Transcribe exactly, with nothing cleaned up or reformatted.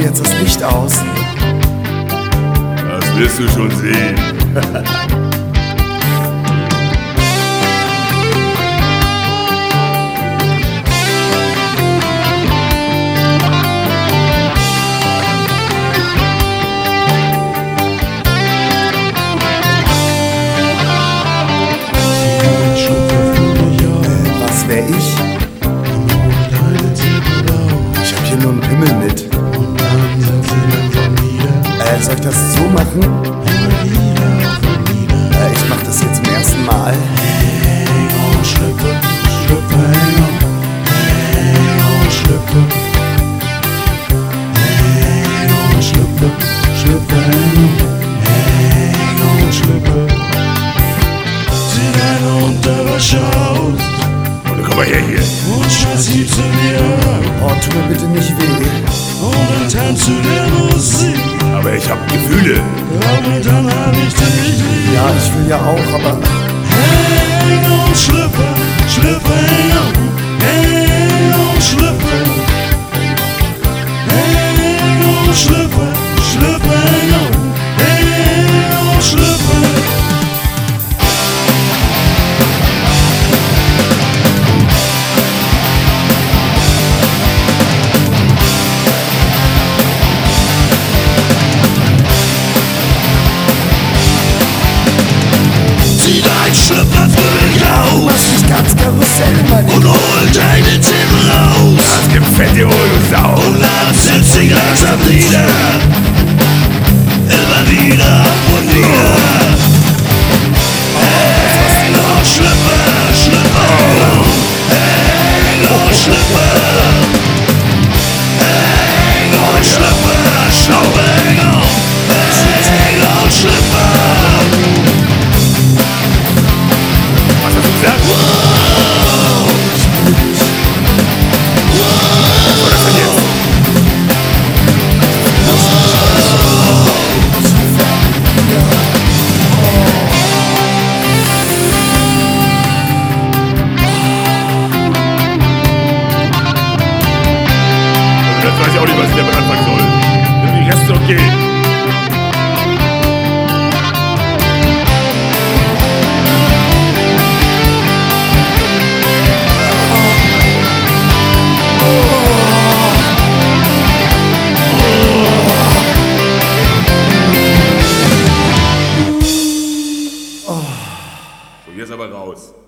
jetzt das Licht aus? Das wirst du schon sehen. Was wär ich? Ich hab hier nur einen Pimmel mit. Äh, soll ich das so machen? Äh, ich mach das jetzt zum ersten Mal. Zieh deine Unterwäsche aus Und komm mal her hier. und schau sie zu mir an. Oh, tu mir bitte nicht weh. Und dann tanzt zu der Musik. Aber ich hab Gefühle. Glaub mir, dann hab ich dich lieb. Ja, ich will ja auch, aber Hang on, Schlüpper, Schlüpper, hang on. Hang on, Schlüpper. Hang on, Schlüpper, Schlüpper, hang on. Hang on, Schlüpper. Zieh dein Schlüpper für mich mach aus dich ganz Karussell, Mann. und hol deine Zähne raus. Das gefällt dir wohl, du Sau. Und dann setz dich langsam nieder. Immer wieder und wieder. Hang on, Schlüpper, Schlüpper. Hang on, Schlüpper. Hang on, Schlüpper, Schlüpper, hang on. Hang on, Schlüpper. Was hast du gesagt? Was soll das denn jetzt? Jetzt weiß ich auch nicht, was ich damit anfangen soll. Nimm die Reste und geh. So, jetzt aber raus.